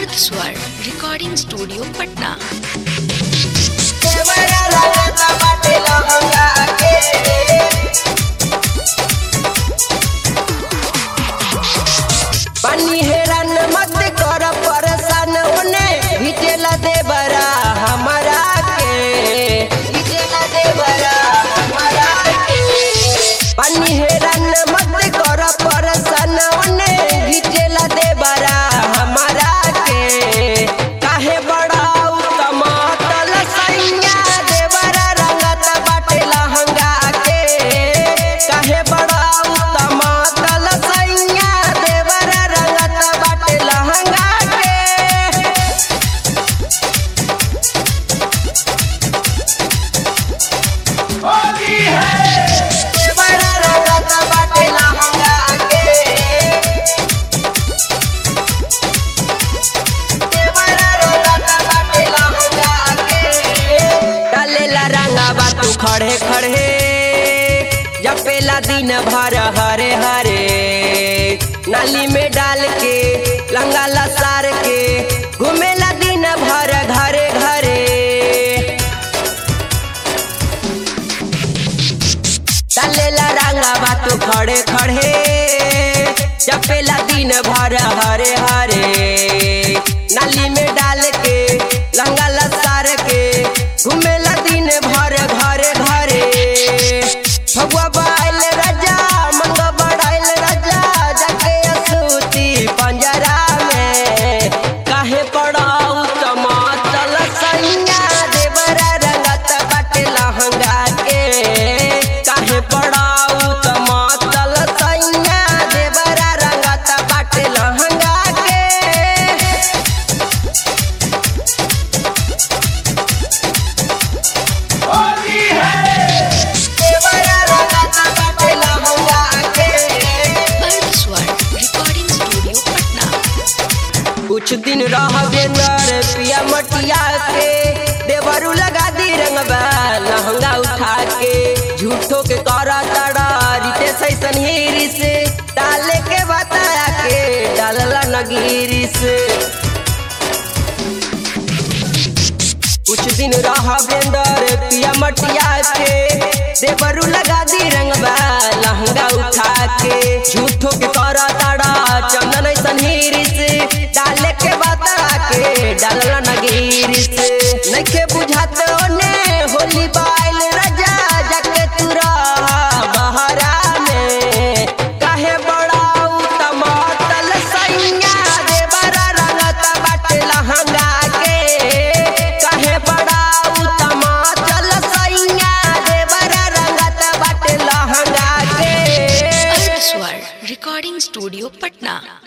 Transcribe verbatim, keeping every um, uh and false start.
अर्थ स्वर recording studio Patna. पानी हैरान मत कर परेशान होने हिटेला दे बरा हमारा के हिटेला दे बरा हमारा के पानी हैरान मत कर परेशान होने हिटेला दे बरा हमारा के काहे बड़ा उत्तम तल सैया दे बरा रंगत बाटे लहंगा के काहे बड़ा उत्तम तल सैया दे बरा रंगत बाटे लहंगा के होली है दे बरा रंगत बाटे लहंगा के दे बरा रंगत बाटे लहंगा के डालेला रंगावा तू खड़े खड़े जपेला दिन भर हरे हरे नाली में डाल के लंगा लसार के घूमेला दिन भर घरे घरे डालेला रंगावा तू खड़े खड़े जपेला दिन भर हरे हरे नाली में डाल के लंगा लसार के घूमेला दिन भर घरे घरे भगवा बाइल राजा मंगा बड़ाइल राजा जाके असूती पंजरा में काहे पड़ाऊ टमाटर सैया देवरा रंगत बाटे लहंगा के काहे पड़ाऊ टमाटर सैया देवरा रंगत बाटे लहंगा के होली है देवरा रंगत बाटे लहंगा के अर्थ स्वर रिकॉर्डिंग स्टूडियो पटना। कुछ दिन रहबे नर पिया मटिया के देवरू लगा दी रंगबा लहंगा उठा के झूठो के करा तड़ा रीते सैसन हीरी से डाले के बताया के डालला नगीरी से कुछ दिन रहबे नर पिया मटिया के देवरू लगा दी रंगबा लहंगा उठा के झूठो के करा तड़ा चंदन ऐसन हीरी से डाले के बता के डालला नगीरी से नइखे बुझात ओने होली बाइल राजा जाके तुरा बहरा में काहे बड़ा उत्तम तल सैया देवरा रंगत बाटे लहंगा के काहे बड़ा उत्तम तल सैया देवरा रंगत बाटे लहंगा के अर्थ स्वर रिकॉर्डिंग स्टूडियो पटना।